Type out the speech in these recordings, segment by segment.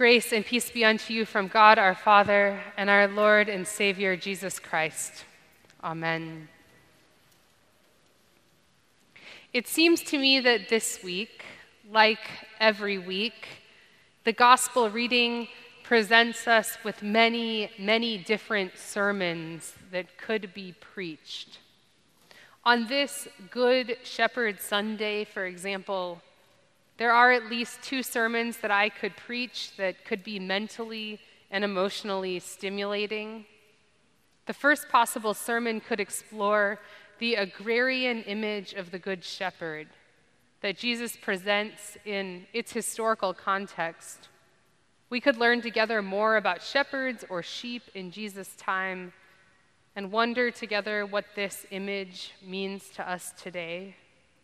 Grace and peace be unto you from God our Father and our Lord and Savior Jesus Christ. Amen. It seems to me that this week, like every week, the gospel reading presents us with many, many different sermons that could be preached. On this Good Shepherd Sunday, for example, there are at least 2 sermons that I could preach that could be mentally and emotionally stimulating. The first possible sermon could explore the agrarian image of the Good Shepherd that Jesus presents in its historical context. We could learn together more about shepherds or sheep in Jesus' time and wonder together what this image means to us today.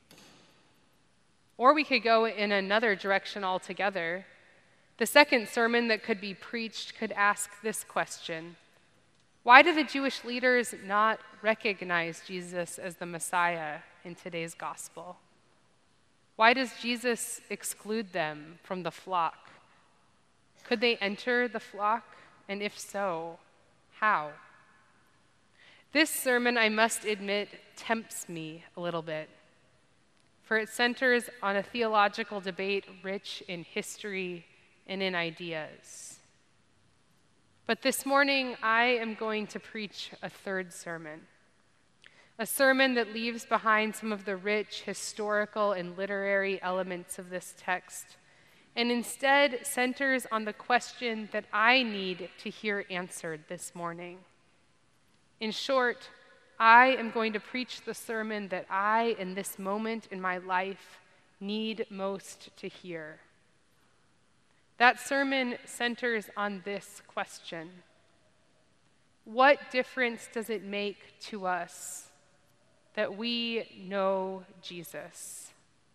Or we could go in another direction altogether. The second sermon that could be preached could ask this question: why do the Jewish leaders not recognize Jesus as the Messiah in today's gospel? Why does Jesus exclude them from the flock? Could they enter the flock? And if so, how? This sermon, I must admit, tempts me a little bit, for it centers on a theological debate rich in history and in ideas. But this morning, I am going to preach a third sermon, a sermon that leaves behind some of the rich historical and literary elements of this text, and instead centers on the question that I need to hear answered this morning. In short, I am going to preach the sermon that I, in this moment in my life, need most to hear. That sermon centers on this question: what difference does it make to us that we know Jesus?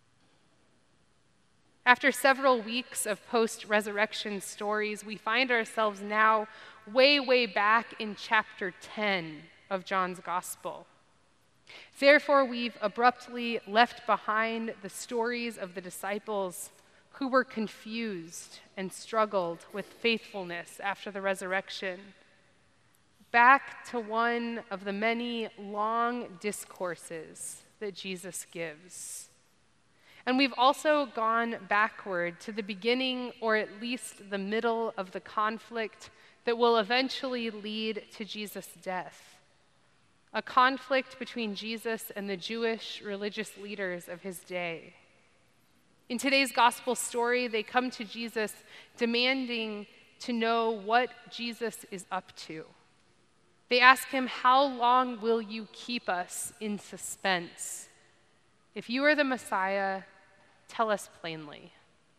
After several weeks of post-resurrection stories, we find ourselves now way back in chapter 10 of John's Gospel. Therefore, we've abruptly left behind the stories of the disciples who were confused and struggled with faithfulness after the resurrection, back to one of the many long discourses that Jesus gives. And we've also gone backward to the beginning, or at least the middle, of the conflict that will eventually lead to Jesus' death. A conflict between Jesus and the Jewish religious leaders of his day. In today's gospel story, they come to Jesus demanding to know what Jesus is up to. They ask him, "How long will you keep us in suspense? If you are the Messiah, tell us plainly."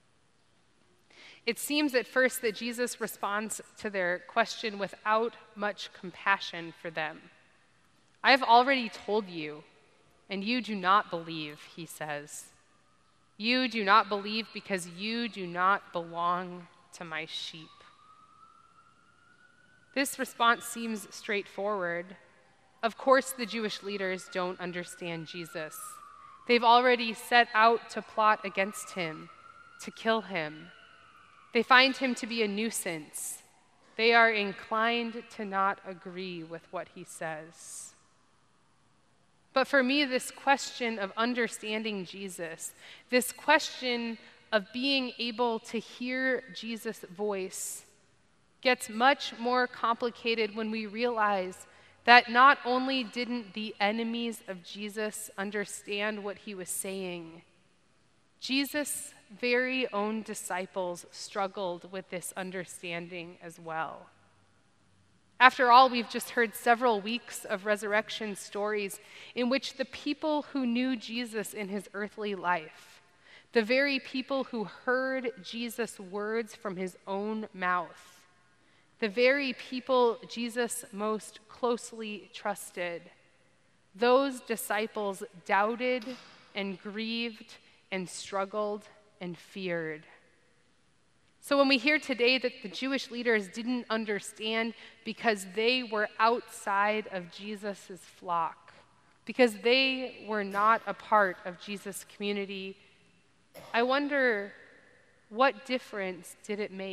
It seems at first that Jesus responds to their question without much compassion for them. "I have already told you, and you do not believe," he says. "You do not believe because you do not belong to my sheep." This response seems straightforward. Of course, the Jewish leaders don't understand Jesus. They've already set out to plot against him, to kill him. They find him to be a nuisance. They are inclined to not agree with what he says. But for me, this question of understanding Jesus, this question of being able to hear Jesus' voice, gets much more complicated when we realize that not only didn't the enemies of Jesus understand what he was saying, Jesus' very own disciples struggled with this understanding as well. After all, we've just heard several weeks of resurrection stories in which the people who knew Jesus in his earthly life, the very people who heard Jesus' words from his own mouth, the very people Jesus most closely trusted, those disciples doubted and grieved and struggled and feared. So when we hear today that the Jewish leaders didn't understand because they were outside of Jesus' flock, because they were not a part of Jesus' community, I wonder, what difference did it make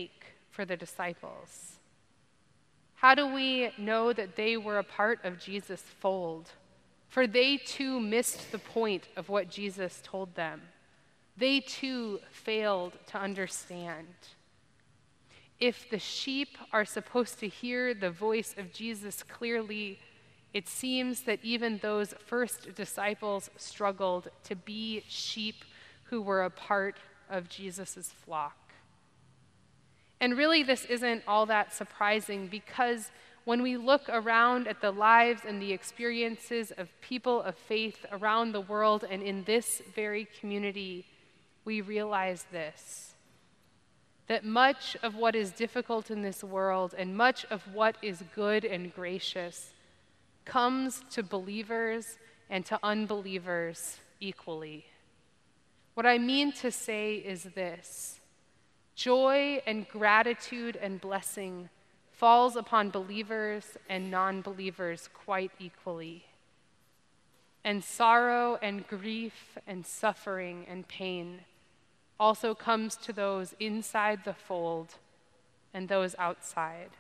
for the disciples? How do we know that they were a part of Jesus' fold? For they too missed the point of what Jesus told them. They too failed to understand. If the sheep are supposed to hear the voice of Jesus clearly, it seems that even those first disciples struggled to be sheep who were a part of Jesus' flock. And really, this isn't all that surprising, because when we look around at the lives and the experiences of people of faith around the world and in this very community, we realize this: that much of what is difficult in this world and much of what is good and gracious comes to believers and to unbelievers equally. What I mean to say is this: joy and gratitude and blessing falls upon believers and non-believers quite equally. And sorrow and grief and suffering and pain also comes to those inside the fold and those outside.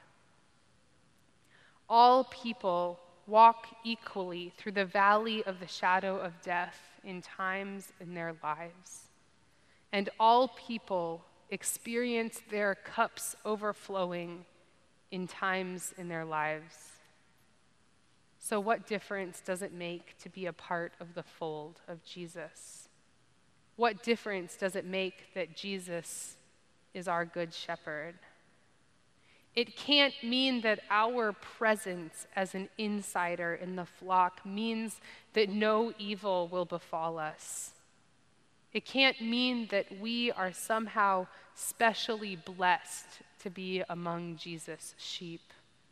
All people walk equally through the valley of the shadow of death in times in their lives. And all people experience their cups overflowing in times in their lives. So what difference does it make to be a part of the fold of Jesus? What difference does it make that Jesus is our good shepherd? It can't mean that our presence as an insider in the flock means that no evil will befall us. It can't mean that we are somehow specially blessed to be among Jesus' sheep.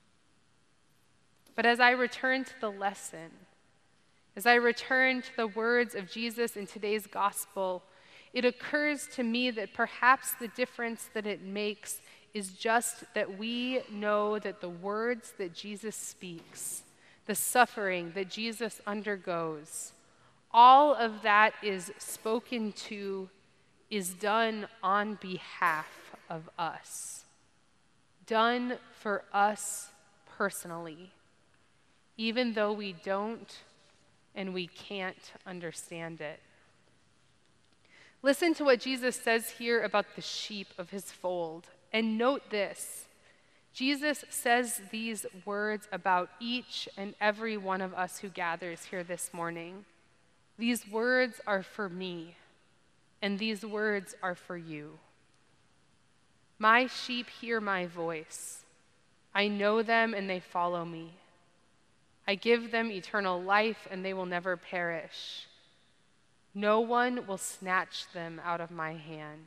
But as I return to the lesson, as I return to the words of Jesus in today's gospel, it occurs to me that perhaps the difference that it makes is just that we know that the words that Jesus speaks, the suffering that Jesus undergoes, all of that is spoken to, is done on behalf of us, done for us personally, even though we don't and we can't understand it. Listen to what Jesus says here about the sheep of his fold. And note this: Jesus says these words about each and every one of us who gathers here this morning. These words are for me, and these words are for you. My sheep hear my voice. I know them and they follow me. I give them eternal life and they will never perish. No one will snatch them out of my hand.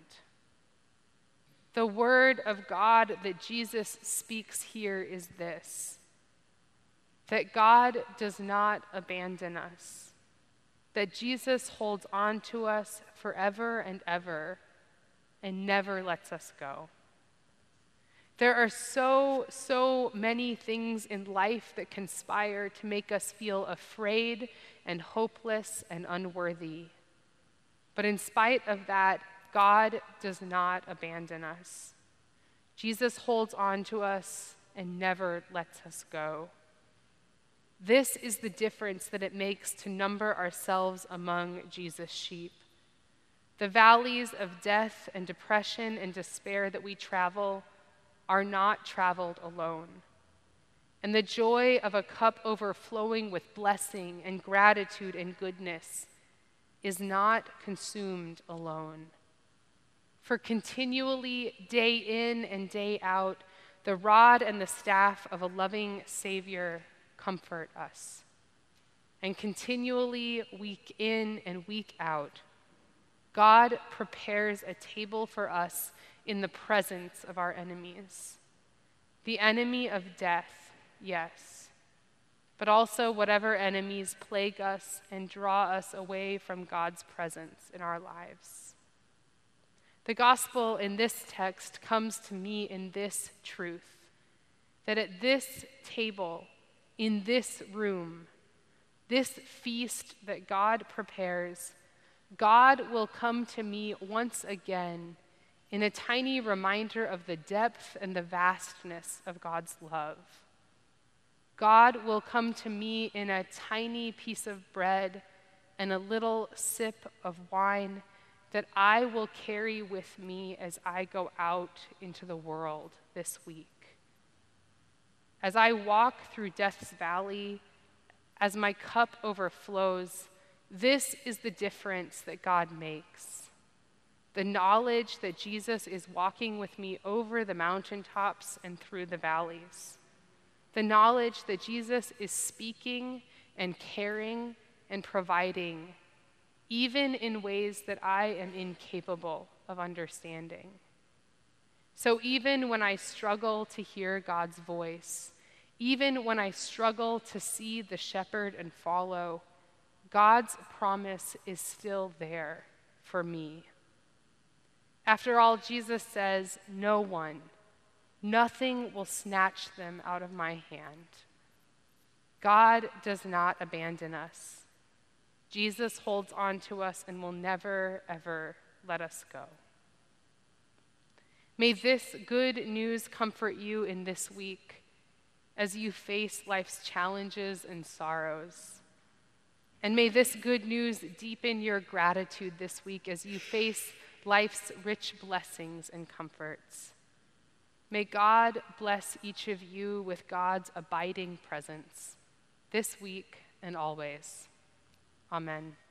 The word of God that Jesus speaks here is this: that God does not abandon us, that Jesus holds on to us forever and ever and never lets us go. There are so many things in life that conspire to make us feel afraid and hopeless and unworthy. But in spite of that, God does not abandon us. Jesus holds on to us and never lets us go. This is the difference that it makes to number ourselves among Jesus' sheep. The valleys of death and depression and despair that we travel are not traveled alone. And the joy of a cup overflowing with blessing and gratitude and goodness is not consumed alone. For continually, day in and day out, the rod and the staff of a loving Savior comfort us. And continually, week in and week out, God prepares a table for us in the presence of our enemies. The enemy of death, yes, but also whatever enemies plague us and draw us away from God's presence in our lives. The gospel in this text comes to me in this truth: that at this table, in this room, this feast that God prepares, God will come to me once again in a tiny reminder of the depth and the vastness of God's love. God will come to me in a tiny piece of bread and a little sip of wine that I will carry with me as I go out into the world this week. As I walk through death's valley, as my cup overflows, this is the difference that God makes. The knowledge that Jesus is walking with me over the mountaintops and through the valleys. The knowledge that Jesus is speaking and caring and providing, even in ways that I am incapable of understanding. So even when I struggle to hear God's voice, even when I struggle to see the shepherd and follow, God's promise is still there for me. After all, Jesus says, no one, nothing will snatch them out of my hand. God does not abandon us. Jesus holds on to us and will never, ever let us go. May this good news comfort you in this week as you face life's challenges and sorrows. And may this good news deepen your gratitude this week as you face life's rich blessings and comforts. May God bless each of you with God's abiding presence this week and always. Amen.